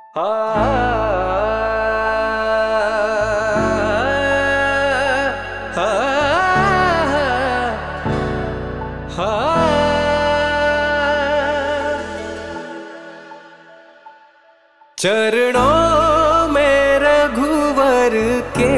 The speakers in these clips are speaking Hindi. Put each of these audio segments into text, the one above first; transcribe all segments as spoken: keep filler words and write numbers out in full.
चरणों में रघुवर के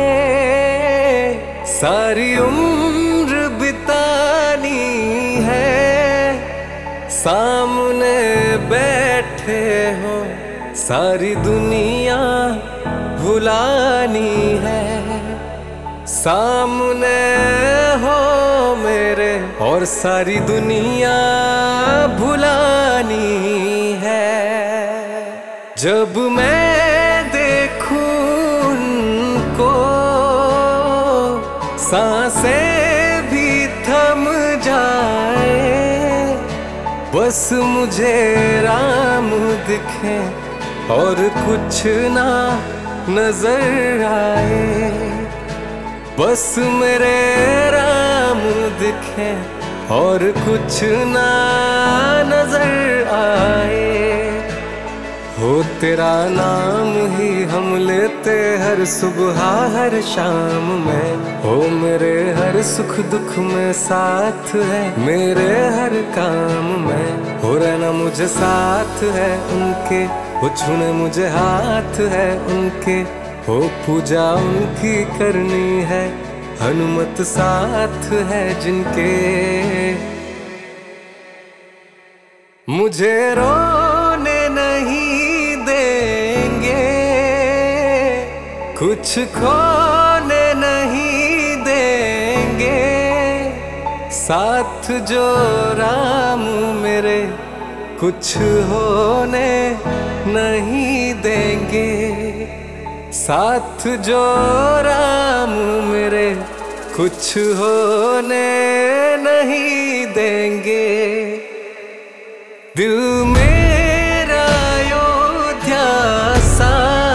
सारी उम्र बितानी है, सामने बैठे हो सारी दुनिया भुलानी है। सामने हो मेरे और सारी दुनिया भुलानी है। जब मैं देखूं उनको सांसें भी थम जाए, बस मुझे राम दिखे और कुछ ना नजर आए। बस मेरे राम दिखे और कुछ ना नजर आए। हो तेरा नाम ही हम लेते हर सुबह हर शाम में, हो मेरे हर सुख दुख में साथ है मेरे हर काम में। हो रहना मुझे साथ है उनके, हो छूने मुझे हाथ है उनके, हो पूजा उनकी करनी है हनुमत साथ है जिनके। मुझे रोने नहीं देंगे, कुछ खोने नहीं देंगे, साथ जो राम मेरे कुछ होने नहीं देंगे। साथ जो राम मेरे कुछ होने नहीं देंगे। दिल मेरा अयोध्या सा,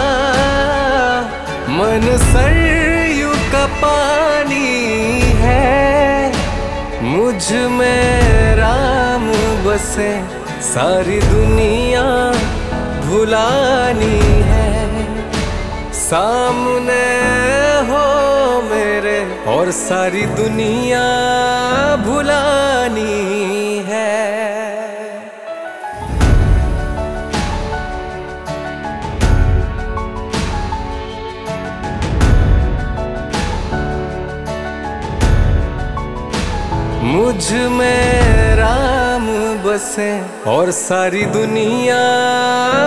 मन सरयू का पानी है, मुझ में राम बसे सारी दुनिया भुलानी है। सामने हो मेरे और सारी दुनिया भुलानी है। मुझ में राम बसे और सारी दुनिया